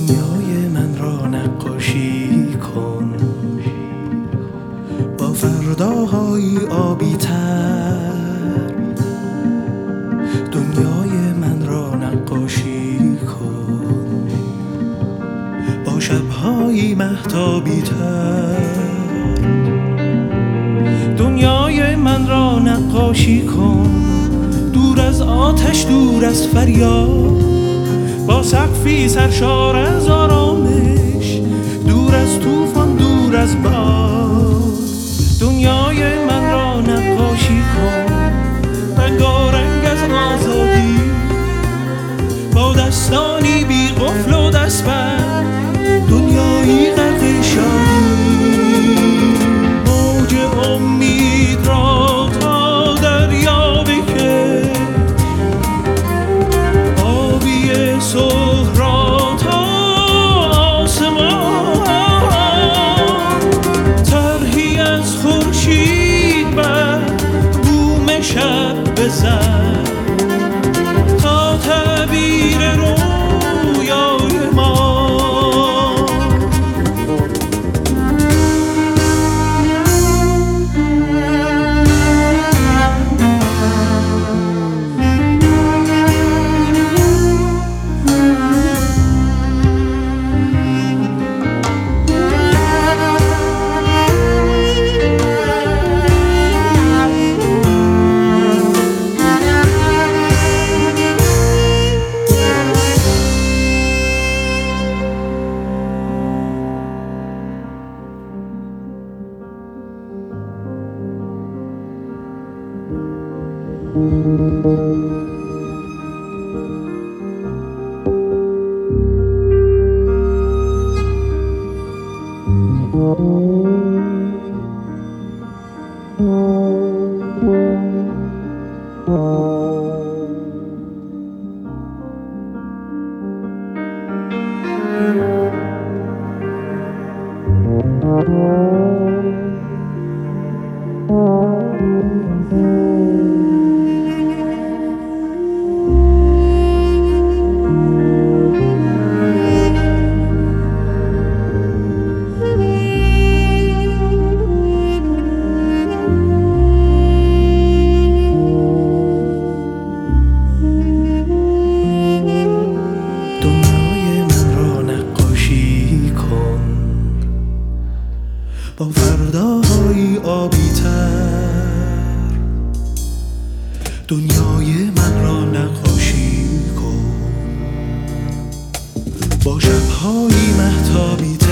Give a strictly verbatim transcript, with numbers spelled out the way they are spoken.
دنیای من را نقاشی کن با فرداهای آبی تر. دنیای من را نقاشی کن با شبهای مهتابی تر. دنیای من را نقاشی کن دور از آتش، دور از فریاد، با سقفی سرشار از آرامش، دور از طوفان، دور از باد. دنیای من را نقاشی کن رنگارنگ از آزادی، با دستانی بی قفل و دستبند، دنیایی غرق شادی. موج امید را تا دریا بکش، آبی صبح را تا آسمان، طرحی از خورشید بر بوم شب بزن تا تعبیر رویای ما. با فرداهای آبی تر، دنیای من را نقاشی کن با شبهای مهتابی تر.